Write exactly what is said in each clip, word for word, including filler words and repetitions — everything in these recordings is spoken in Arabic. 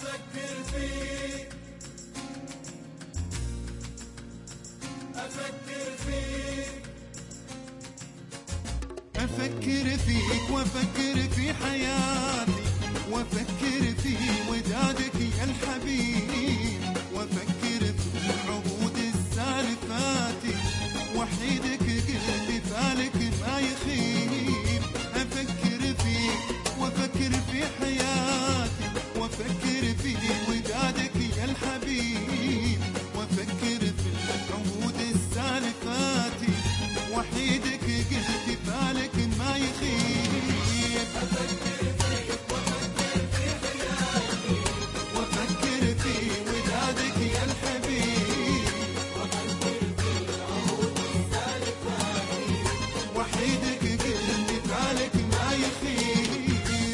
أفكر فيك أفكر فيك أفكر فيك وأفكر في حياتي، وأفكر في ودادك يا الحبيب، وأفكر في العهود السالفات، وحيدك قلبي فالك ما يخيب. أفكر فيك وأفكر في حياتي، وأفكر في ودادك يا الحبيب، وأفكر في العهود السالفات، وحيدك قلبي فالك ما يخيب. أفكر فيك وأفكر في حياتي، وأفكر في ودادك يا الحبيب، وأفكر في العهود السالفات، وحيدك قلبي فالك ما يخيب.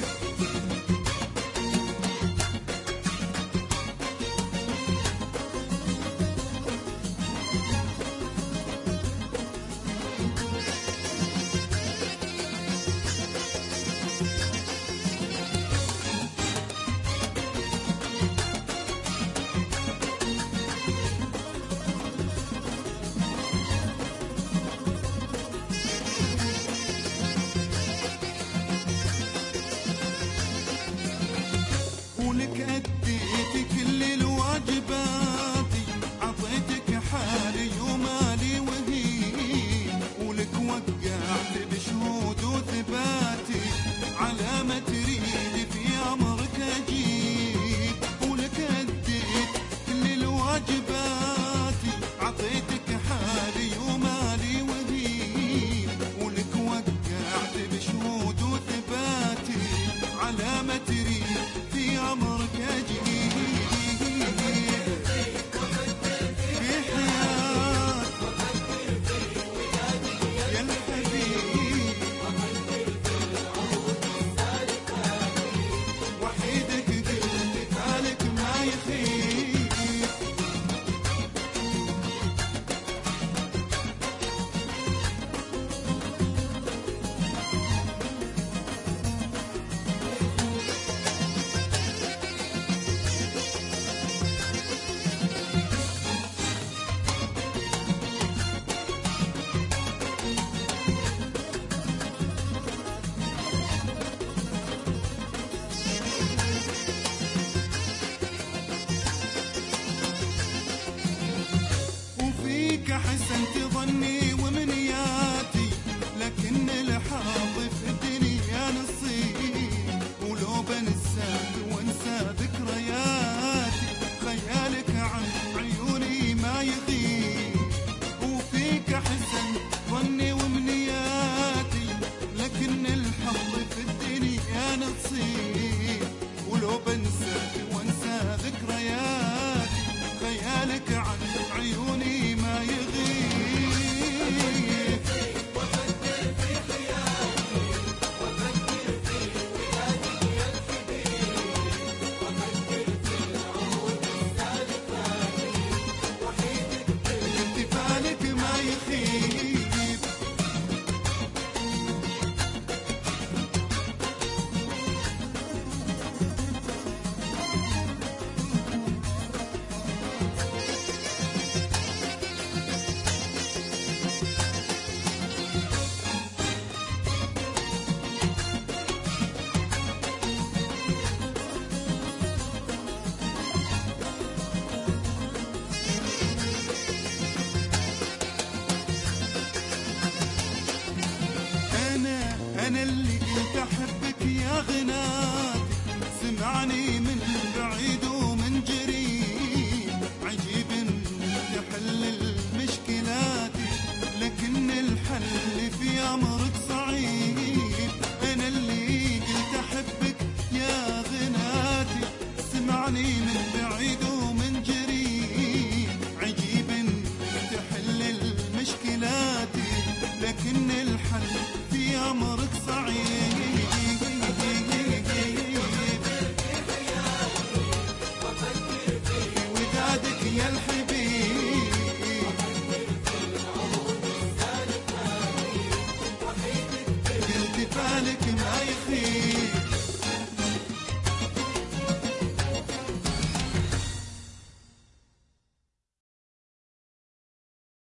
ولك أديت كل الواجبات، عطيتك حالي ومالي وهيب، ولك وقعت بشهود وثباتي، على ما تريد في أمرك أجيب. ولك أديت كل الواجبات، عطيتك حالي ومالي وهيب، ولك وقعت بشهود وثباتي، على ما تريد في أمرك أجيب. في حياتي يا الحبيب، وحيدك قلبي فالك ما يخيب.